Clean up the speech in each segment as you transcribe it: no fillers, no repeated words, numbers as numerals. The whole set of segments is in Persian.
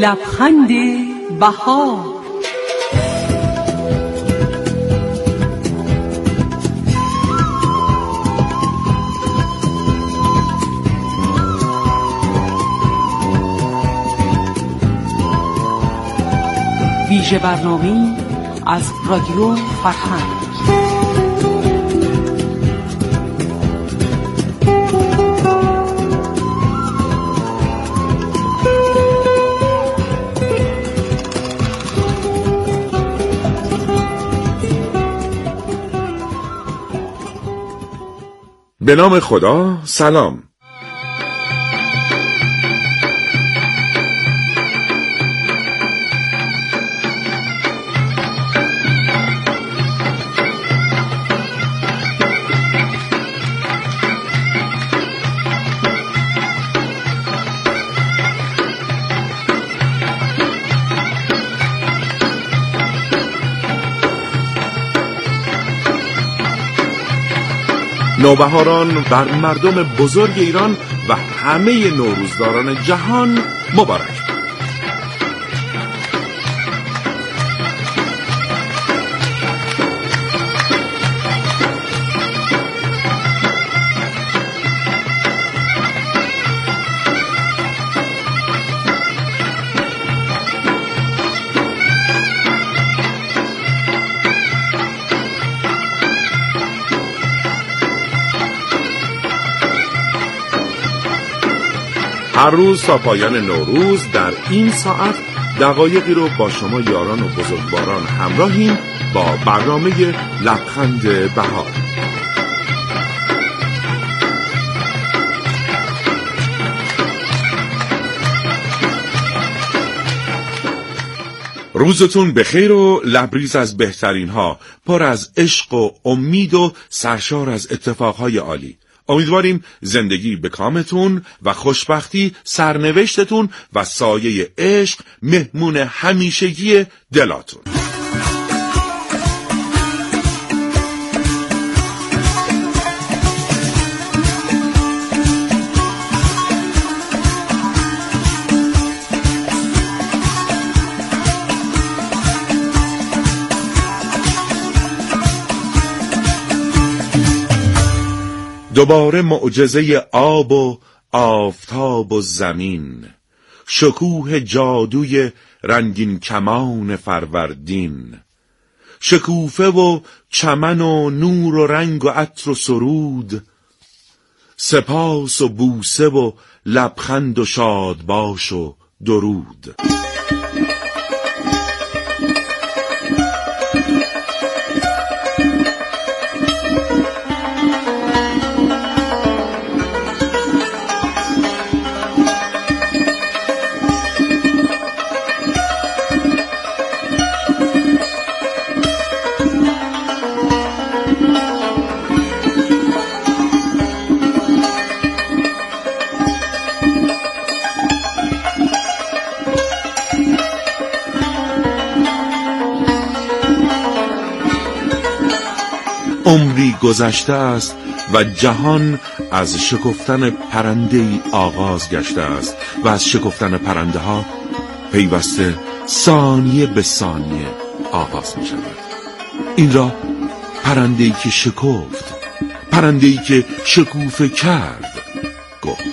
لبخند بهار. ویژه برنامه از رادیو فرهنگ. به نام خدا. سلام. نوبهاران بر مردم بزرگ ایران و همه نوروزداران جهان مبارک. هر روز تا پایان نوروز در این ساعت دقایقی رو با شما یاران و بزرگواران همراهیم با برنامه لبخند بهار. روزتون بخیر و لبریز از بهترین ها، پر از عشق و امید و سرشار از اتفاقهای عالی. امیدواریم زندگی به کامتون و خوشبختی سرنوشتتون و سایه عشق مهمون همیشگی دلاتون. دوباره معجزه آب و آفتاب و زمین، شکوه جادوی رنگین کمان فروردین، شکوفه و چمن و نور و رنگ و عطر و سرود، سپاس و بوسه و لبخند و شادباش و درود. عمری گذشته است و جهان از شکفتن پرنده‌ای آغاز گشته است و از شکفتن پرنده ها پیوسته ثانیه به ثانیه آغاز می شود. این را پرنده‌ای که شکفت، پرنده‌ای که شکوفه کرد گفت.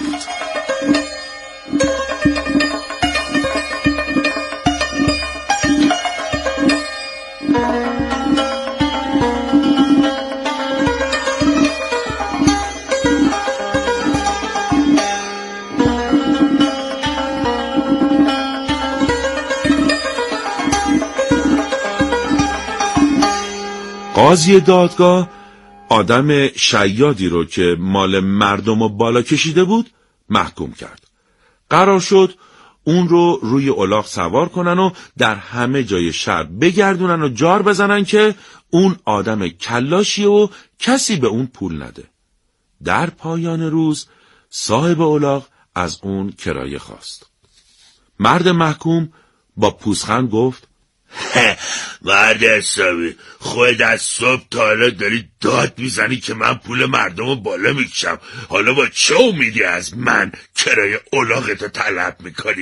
قاضی دادگاه آدم شیادی رو که مال مردم رو بالا کشیده بود محکوم کرد. قرار شد اون رو روی الاغ سوار کنن و در همه جای شهر بگردونن و جار بزنن که اون آدم کلاشیه و کسی به اون پول نده. در پایان روز صاحب الاغ از اون کرایه خواست. مرد محکوم با پوزخند گفت مرد حسابی، خود از صبح تا حالا داری داد میزنی که من پول مردم رو بالا میکشم، حالا با چه امیدی از من کرایه الاغتو طلب میکنی؟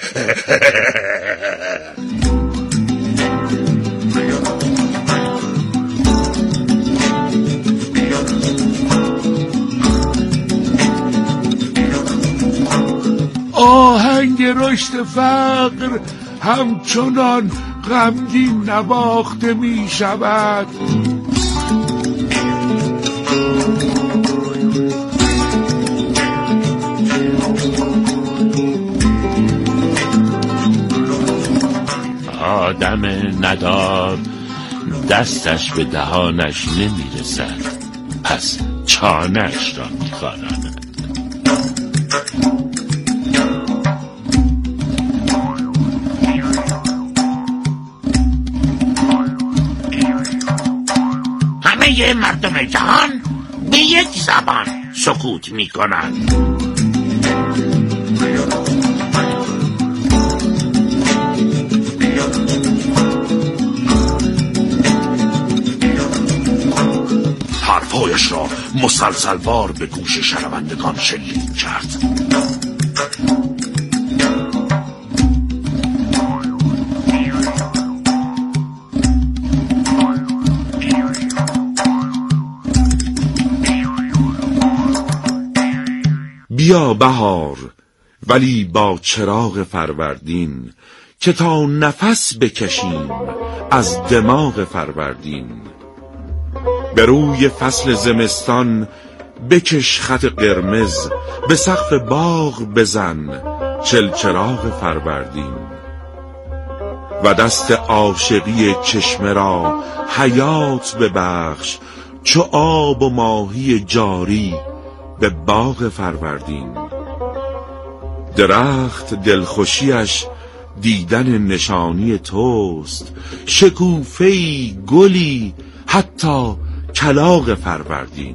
آهنگ رشد فقر همچنان غمگین نواخته می شود. آدم ندار دستش به دهانش نمیرسد، پس چانه‌اش را می‌خواراند. همه مردم جهان به یک زبان سکوت می‌کنند. حرفایش را مسلسلوار به گوش شنوندگان شلیک کرد. بیا بهار ولی با چراغ فروردین، که تا نفس بکشیم از دماغ فروردین. به روی فصل زمستان بکش خط قرمز، به سقف باغ بزن چلچراغ فروردین. و دست عاشقی چشمه را حیات ببخش، چو آب و ماهی جاری به باغ فروردین. درخت دلخوشیش دیدن نشانی توست، شکوفه‌ای گلی حتی کلاغ فروردین.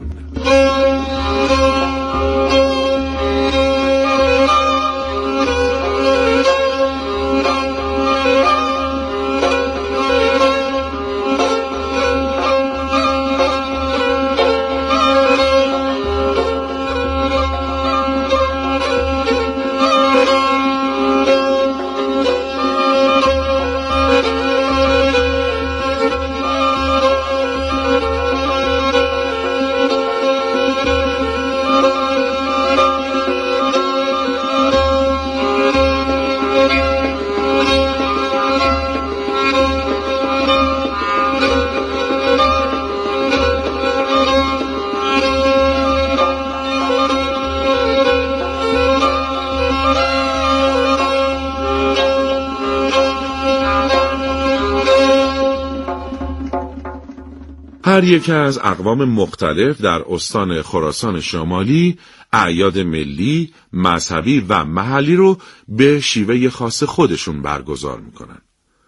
هر یک از اقوام مختلف در استان خراسان شمالی اعیاد ملی، مذهبی و محلی رو به شیوه خاص خودشون برگزار میکنن.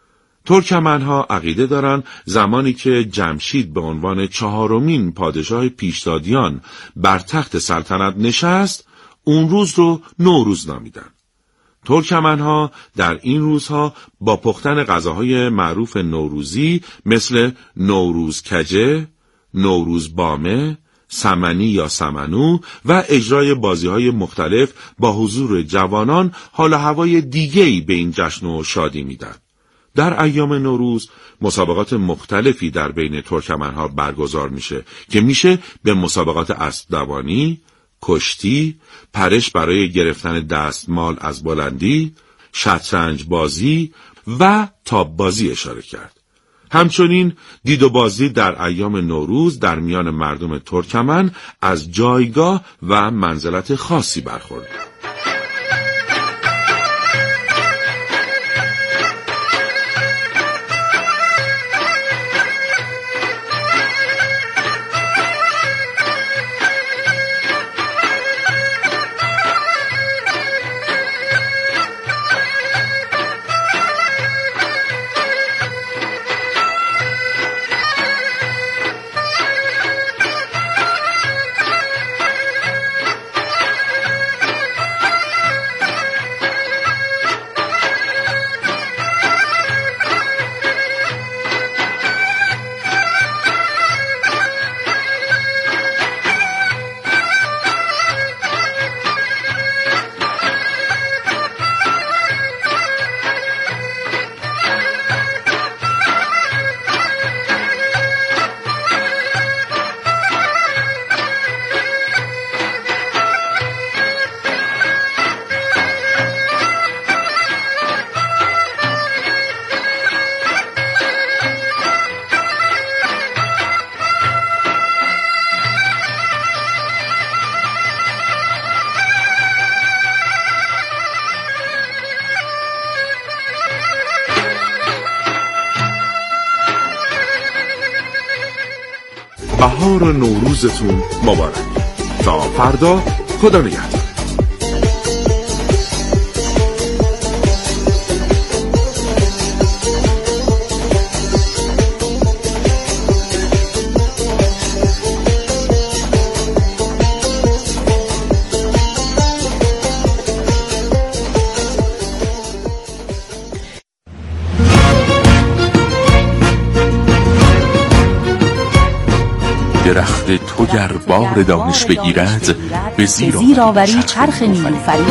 ترکمنها عقیده دارن زمانی که جمشید به عنوان 4مین پادشاه پیشدادیان بر تخت سلطنت نشست، اون روز رو نوروز نامیدن. ترکمنها در این روزها با پختن غذاهای معروف نوروزی مثل نوروز کجه، نوروز بامه، سمنی یا سمنو و اجرای بازی‌های مختلف با حضور جوانان حال و هوای دیگه‌ای به این جشن و شادی میدن. در ایام نوروز مسابقات مختلفی در بین ترکمنها برگزار میشه که میشه به مسابقات اسب دوانی، کشتی، پرش برای گرفتن دستمال از بلندی، شطرنج بازی و تاب بازی اشاره کرد. همچنین دید و بازی در ایام نوروز در میان مردم ترکمن از جایگاه و منزلت خاصی برخورد. بهار و نوروزتون مبارک. تا فردا، خدا نگهدار. درخت تو گر بار دانش بگیرد، به زیر آوری چرخ نیلوفری.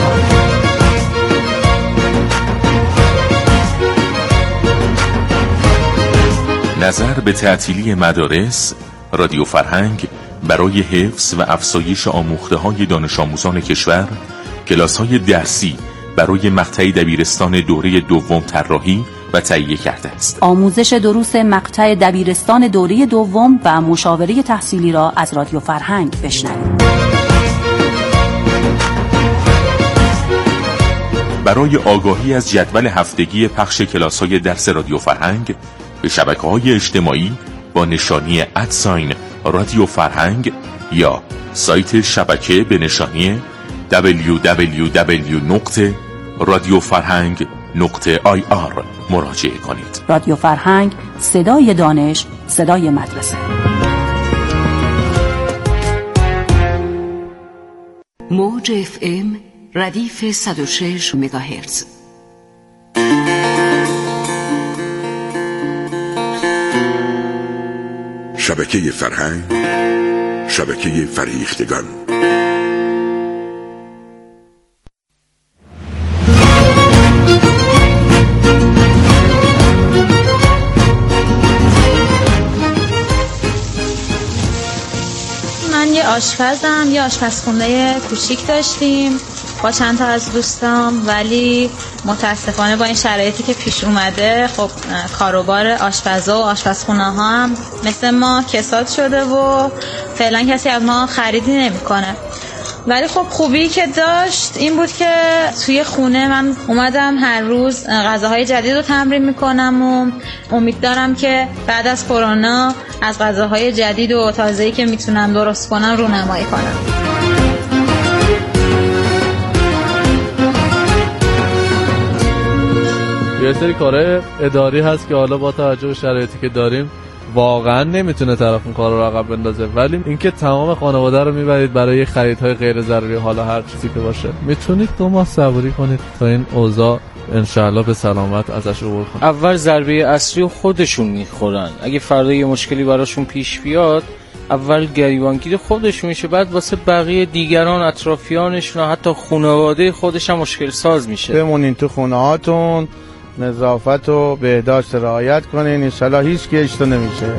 نظر به تعطیلی مدارس، رادیو فرهنگ برای حفظ و افزایش آموخته‌های دانش آموزان کشور، کلاس‌های درسی برای مقطع دبیرستان دوره دوم طراحی و تهیه کرده است. آموزش دروس مقطع دبیرستان دوره دوم و مشاوره تحصیلی را از رادیو فرهنگ بشنوید. برای آگاهی از جدول هفتگی پخش کلاس‌های درس رادیو فرهنگ به شبکه‌های اجتماعی با نشانی @رادیو فرهنگ یا سایت شبکه به نشانی www.radiofarhang.ir مراجعه کنید. رادیو فرهنگ، صدای دانش، صدای مدرسه. موج FM ردیف 106 مگاهرتز. شبکه فرهنگ، شبکه فریختگان. من یه آشپزم، یه آشپزخونه کوچیک داشتیم با چند تا از دوستام، ولی متاسفانه با این شرایطی که پیش اومده خب کاروبار آشپزا و آشپزخونه ها هم مثل ما کساد شده و فعلا کسی از ما خریدی نمیکنه. ولی خب خوبی که داشت این بود که توی خونه من اومدم هر روز غذاهای جدید رو تمرین میکنم و امید دارم که بعد از کرونا از غذاهای جدید و تازه‌ای که میتونم درست کنم رونمایی کنم. یه سری کارهای اداری هست که حالا با توجه به شرایطی که داریم واقعا نمیتونه طرف اون کار رو عقب بندازه، ولی اینکه تمام خانواده رو میبرید برای خریدهای غیر ضروری، حالا هر چیزی که باشه، میتونید 2 ماه صبوری کنید تا این اوضاع انشالله به سلامت ازش عبور کنید. اول ضربه اصلی رو خودشون میخورن، اگه فردا یه مشکلی براشون پیش بیاد اول گریبانگیر خودشون میشه، بعد واسه بقیه دیگران اطرافیانشون و حتی خانواده خودش هم مشکل ساز میشه. بمونین تو خونه هاتون، نظافت و بهداشت رعایت کنین، انشالله هیچ کی اشتباه نمیشه.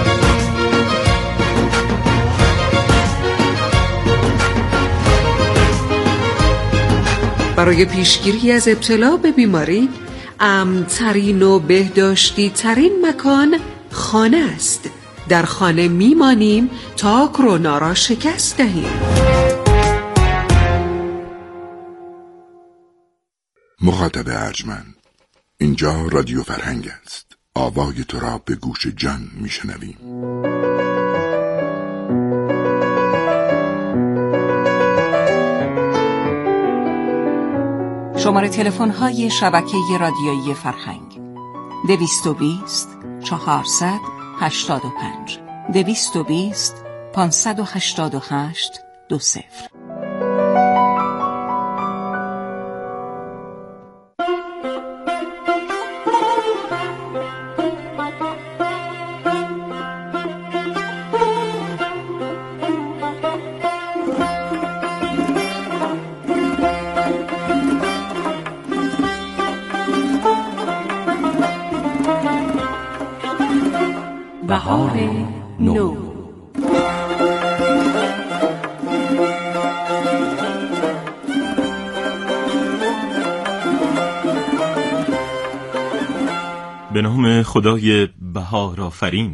برای پیشگیری از ابتلا به بیماری، امن‌ترین و بهداشتی ترین مکان خانه است. در خانه میمانیم تا کرونا را شکست دهیم. مخاطب ارجمند، اینجا رادیو فرهنگ است. آوای تو را به گوش جان میشنویم. شماره تلفن های شبکه رادیویی فرهنگ 220 400 85 220 588 20. بهار نو. به نام خدای بهار آفرین.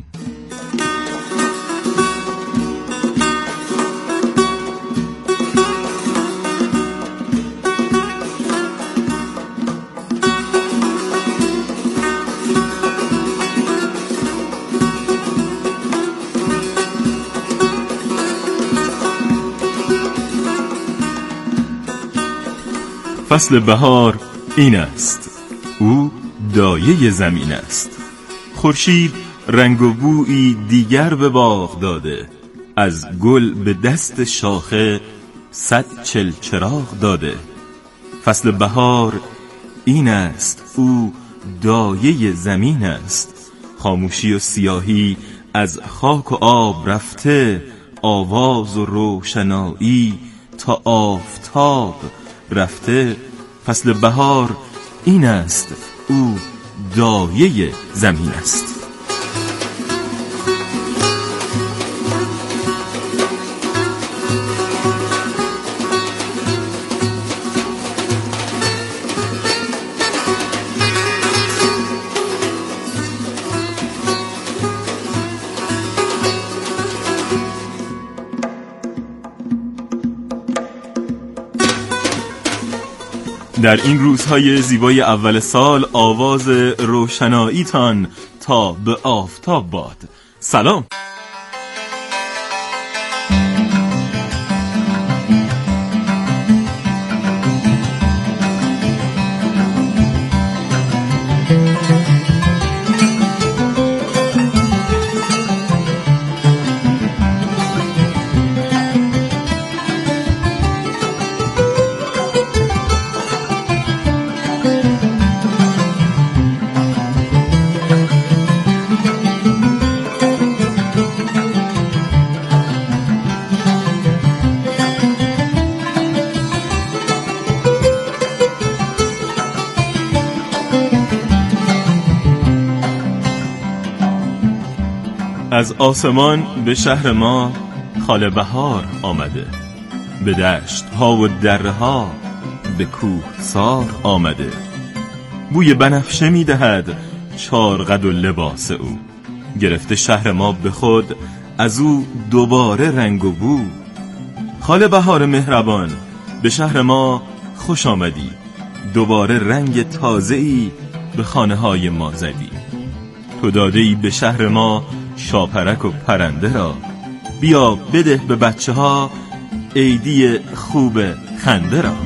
فصل بهار این است، او دایه زمین است. خورشید رنگ و بویی دیگر به باغ داده، از گل به دست شاخه 100 چلچراغ داده. فصل بهار این است، او دایه زمین است. خاموشی و سیاهی از خاک و آب رفته، آواز و روشنایی تا آفتاب رفته. فصل بهار این است، او دایه زمین است. در این روزهای زیبای اول سال آواز روشنایی تان تا به آفتاب باد. سلام. از آسمان به شهر ما خاله بهار آمده، به دشت ها و دره ها به کوه سار آمده. بوی بنفشه می دهد چارقد و لباس او، گرفته شهر ما به خود از او دوباره رنگ و بو. خاله بهار مهربان به شهر ما خوش آمدی، دوباره رنگ تازه‌ای به خانه های ما زدی. تو داده‌ای به شهر ما شاپرک و پرنده را، بیا بده به بچه ها عیدی خوب خنده را.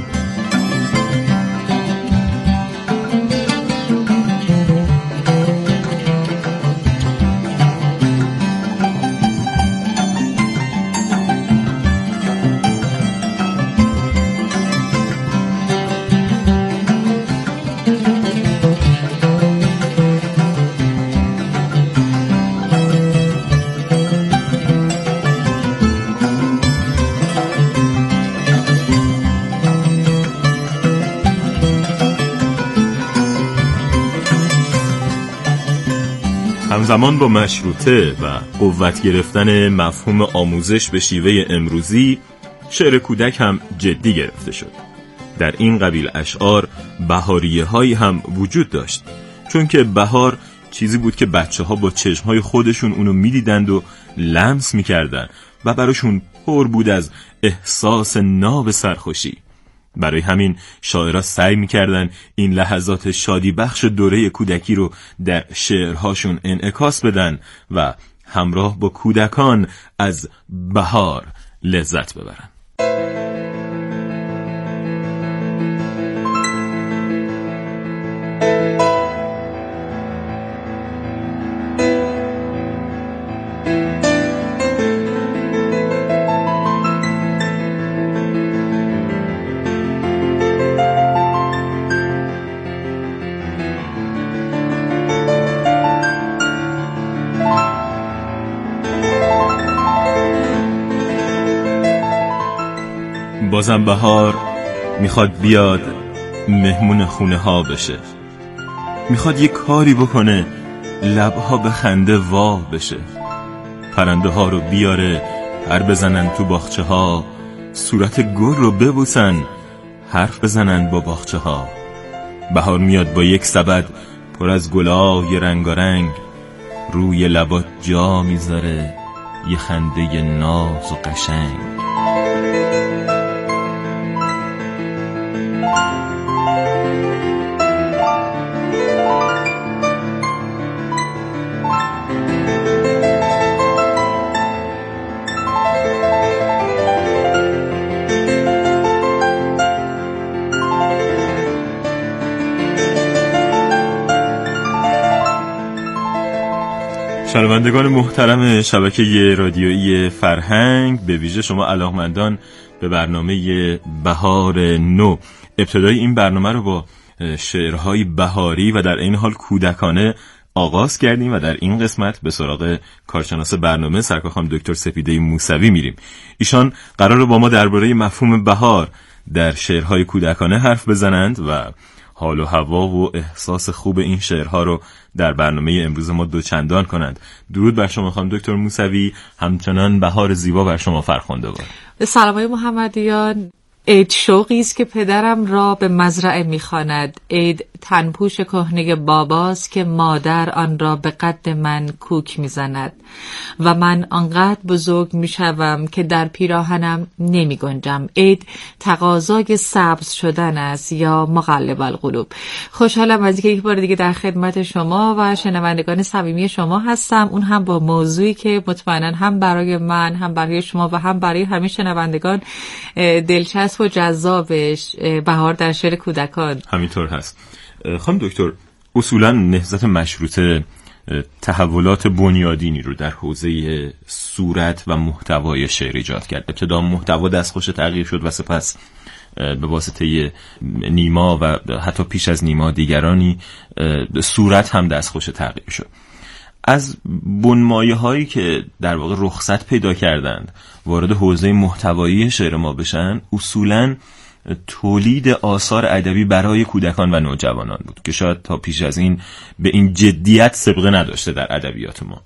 همزمان با مشروطه و قوت گرفتن مفهوم آموزش به شیوه امروزی، شعر کودک هم جدی گرفته شد. در این قبیل اشعار بهاریه هایی هم وجود داشت، چون که بهار چیزی بود که بچه ها با چشم های خودشون اونو میدیدند و لمس میکردن و براشون پر بود از احساس ناب سرخوشی. برای همین شاعرها سعی میکردن این لحظات شادی بخش دوره کودکی رو در شعرهاشون انعکاس بدن و همراه با کودکان از بهار لذت ببرن. بازم بهار میخواد بیاد مهمون خونه ها بشه، میخواد یه کاری بکنه لبها به خنده وا بشه، پرنده ها رو بیاره پر بزنن تو باغچه ها، صورت گل رو ببوسن حرف بزنن با باغچه ها. بهار میاد با یک سبد پر از گلای رنگارنگ، روی لبات جا میذاره یه خنده ناز و قشنگ. شنوندگان محترم شبکه رادیویی فرهنگ، به ویژه شما علاقمندان به برنامه بهار نو، ابتدای این برنامه رو با شعرهای بهاری و در این حال کودکانه آغاز کردیم و در این قسمت به سراغ کارشناس برنامه سرکار خانم دکتر سپیده موسوی میریم. ایشان قراره با ما درباره مفهوم بهار در شعرهای کودکانه حرف بزنند و حال و هوا و احساس خوب این شعرها رو در برنامه امروز ما دوچندان کنند. درود بر شما خانم دکتر موسوی، همچنان بهار زیبا بر شما فرخنده باد. سلامای محمدیان. عید شوقی است که پدرم را به مزرعه می‌خواند. عید تنپوش کهنه باباست که مادر آن را به قد من کوک می‌زند و من آنقدر بزرگ می‌شوم که در پیراهنم نمی‌گنجم. عید تقاضای سبز شدن است یا مقلب القلوب. خوشحالم از اینکه یک بار دیگه در خدمت شما و شنوندگان صمیمی شما هستم، اون هم با موضوعی که مطمئنا هم برای من، هم برای شما و هم برای همه شنوندگان دلچسب و جذابش، بهار در شعر کودکان. همینطور هست. خانم دکتر، اصولا نهضت مشروطه تحولات بنیادینی رو در حوزه صورت و محتوای شعر ایجاد کرد. ابتدا محتوا دستخوش تغییر شد و سپس به واسطه نیما و حتی پیش از نیما دیگرانی صورت هم دستخوش تغییر شد. از بنمایه هایی که در واقع رخصت پیدا کردند وارد حوزه محتوایی شعر ما بشن، اصولاً تولید آثار ادبی برای کودکان و نوجوانان بود که شاید تا پیش از این به این جدیت سابقه نداشته در ادبیات ما.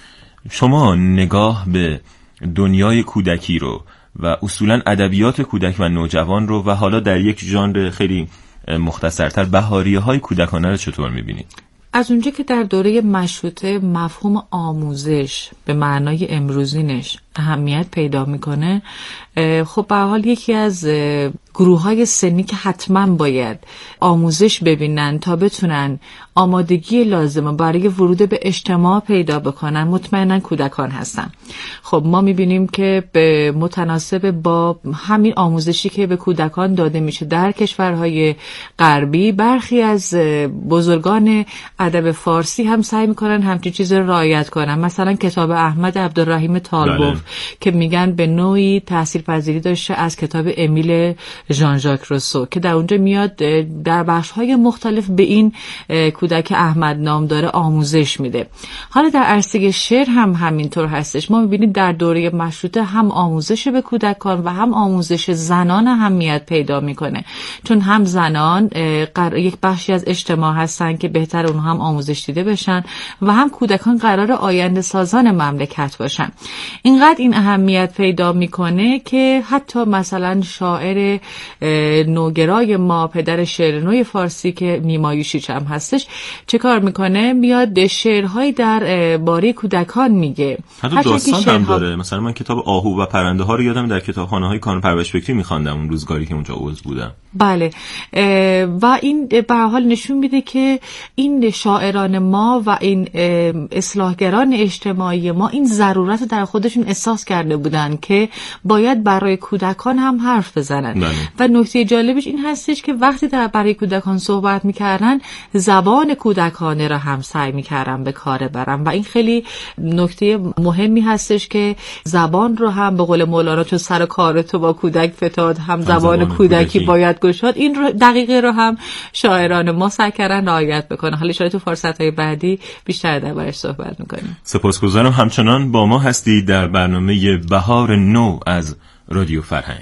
شما نگاه به دنیای کودکی رو و اصولاً ادبیات کودک و نوجوان رو و حالا در یک ژانر خیلی مختصرتر بهاریه‌های کودکانه رو چطور می‌بینید؟ از اونجا که در دوره مشروطه مفهوم آموزش به معنای امروزینش اهمیت پیدا میکنه، خب به حال یکی از گروه‌های سنی که حتما باید آموزش ببینن تا بتونن آمادگی لازمه برای ورود به اجتماع پیدا بکنن، مطمئنا کودکان هستن. خب ما میبینیم که به متناسب با همین آموزشی که به کودکان داده میشه در کشورهای غربی، برخی از بزرگان ادب فارسی هم سعی میکنن همچین چیز رو رعایت کنن. مثلا کتاب احمد عبدالرحیم طالبوف که میگن به نوعی تاثیرپذیری داشته از کتاب امیل ژان ژاک روسو که در اونجا میاد در بخش‌های مختلف به این کودک احمد نام داره آموزش میده. حالا در عرصه شعر هم همینطور هستش. ما میبینیم در دوره مشروطه هم آموزش به کودکان و هم آموزش زنان اهمیت پیدا میکنه، چون هم زنان یک بخشی از اجتماع هستن که بهتر اونها هم آموزش دیده بشن و هم کودکان قرار آینده سازان مملکت باشن. اینقدر این اهمیت پیدا میکنه که حتی مثلا شاعر نوگرای ما، پدر شعر نوی فارسی که نیما یوشیچ هم هستش، چه کار میکنه؟ میاد شعرهایی در باره کودکان میگه، حتی داستان هم داره. مثلا من کتاب آهو و پرنده ها رو یادم در کتابخانه‌های کانون پرورش فکری میخواندم اون روزگاری که اونجا عضو بودم. بله، و این به هر حال نشون میده که این شاعران ما و این اصلاحگران اجتماعی ما این ضرورت در خودشون احساس کرده بودن که باید برای کودکان هم حرف بزنن. و نکته جالبش این هستش که وقتی برای کودکان صحبت میکردن، زبان کودکانه را هم سعی میکردن به کار برن و این خیلی نکته مهمی هستش که زبان رو هم به قول مولانا چون سر کار تو با کودک فتاد، هم زبان کودکی باید گشاد. این رو دقیقه رو هم شاعران ما سعی کردن رعایت بکنه. حالا شاید تو فرصت‌های بعدی بیشتر دربارش صحبت میکنیم. سپاسگزارم همچنان با ما هستی در برنامه بهار نو از رادیو فرهنگ.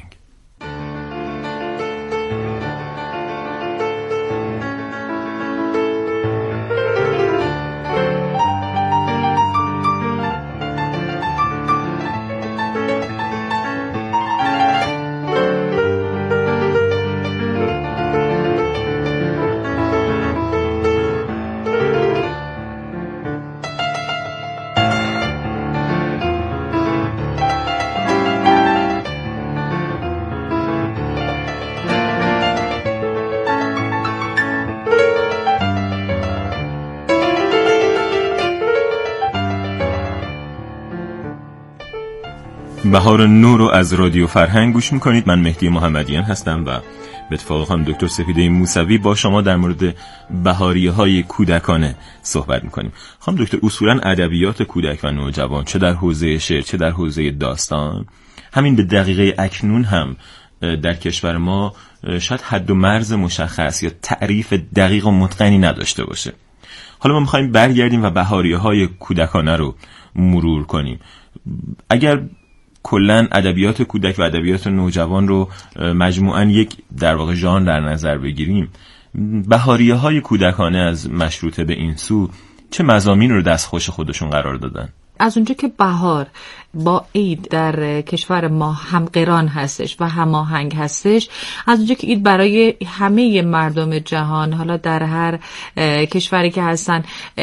بهار نو رو از رادیو فرهنگ گوش میکنید. من مهدی محمدیان هستم و به اتفاق خانم دکتر سپیده موسوی با شما در مورد بهاریه‌های کودکانه صحبت می‌کنیم. خانم دکتر، اصولاً ادبیات کودک و نوجوان چه در حوزه شعر چه در حوزه داستان، همین به دقیقه اکنون هم در کشور ما شاید حد و مرز مشخص یا تعریف دقیق و متقنی نداشته باشه. حالا ما می‌خوایم برگردیم و بهاریه‌های کودکانه رو مرور کنیم. اگر کلاً ادبیات کودک و ادبیات نوجوان رو مجموعاً یک در واقع ژانر در نظر بگیریم، بهاریه‌های کودکانه از مشروطه به این سو چه مضامین رو دستخوش خودشون قرار دادن؟ از اونجا که بهار با عید در کشور ما همقران هستش و هماهنگ هستش، از اونجا که عید برای همه مردم جهان، حالا در هر کشوری که هستن،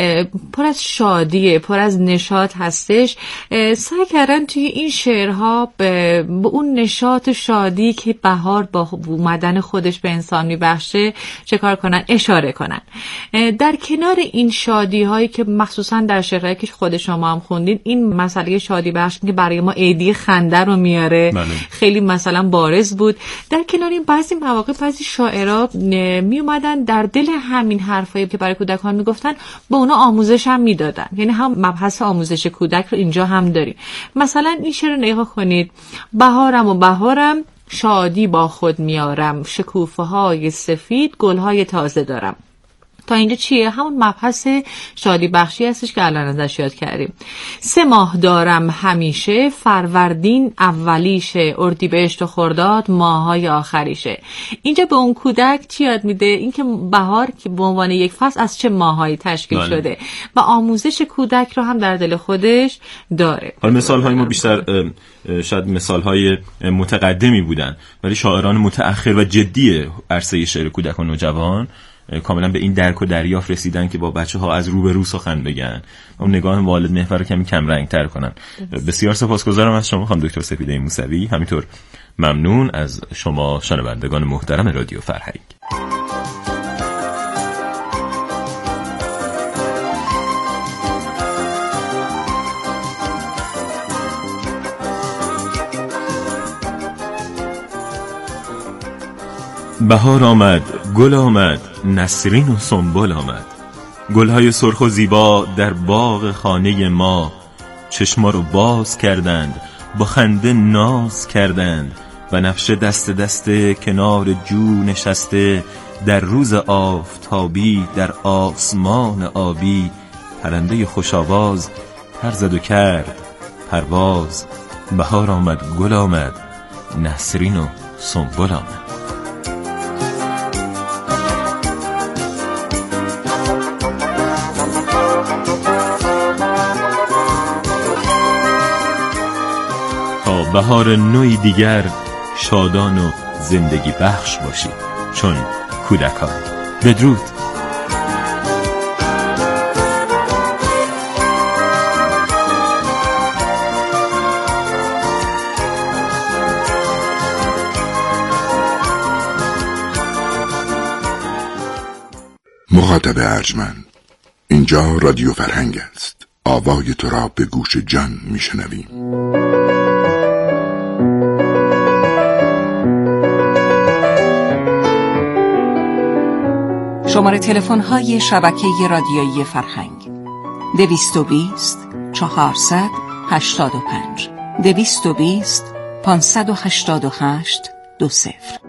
پر از شادیه، پر از نشاط هستش، سعی کردن توی این شعرها به اون نشاط شادی که بهار با اومدن خودش به انسان میبخشه چه کار کنن؟ اشاره کنن. در کنار این شادی هایی که مخصوصا در شعرهایی که خود شما هم خوندین، این مسئله شادی بخش که برای ما عیدی خنده رو میاره خیلی مثلا بارز بود. در کنار این بعضی مواقع بعضی شاعرها می اومدن در دل همین حرفایی که برای کودکان میگفتن به اونا آموزش هم میدادن، یعنی هم مبحث آموزش کودک رو اینجا هم داریم. مثلا این شعر رو نگاه کنید: بهارم و بهارم شادی با خود میارم، شکوفه های سفید گل های تازه دارم. تا اینجا چیه؟ همون مبحث شادی بخشی هستش که الان ازش یاد کردیم. 3 ماه دارم همیشه، فروردین اولیشه، اردیبهشت و خرداد ماهای آخریشه. اینجا به اون کودک چی یاد میده؟ اینکه بهار که به عنوان یک فصل از چه ماهایی تشکیل شده و آموزش کودک رو هم در دل خودش داره. حالا مثال های ما بیشتر شاید مثال های متقدمی بودن، ولی شاعران متأخر و جدی عرصه شعر کودک و نوجوان کاملا به این درک و دریافت رسیدن که با بچه‌ها از رو به رو سخن بگن، اون نگاه والد محور رو کمی کم رنگ تر کنن. بسیار سپاسگزارم از شما خانم دکتر سپیده موسوی، همینطور ممنون از شما شنوندگان محترم رادیو فرهنگ. بهار آمد، گل آمد، نسرین و سنبل آمد. گلهای سرخ و زیبا در باغ خانه ما چشما رو باز کردند، با خنده ناز کردند و نفشه دست دست کنار جو نشسته در روز آفتابی در آسمان آبی. پرنده خوش آواز پر زد و کرد پرواز. بهار آمد، گل آمد، نسرین و سنبل آمد. بهار نوعی دیگر شادان و زندگی بخش باشید چون کودکان. بدرود. مخاطب ارجمند، اینجا رادیو فرهنگ است. آوای تو را به گوش جان میشنویم. شماره تلفن‌های شبکه رادیویی فرهنگ: 220 400 85 220 588 20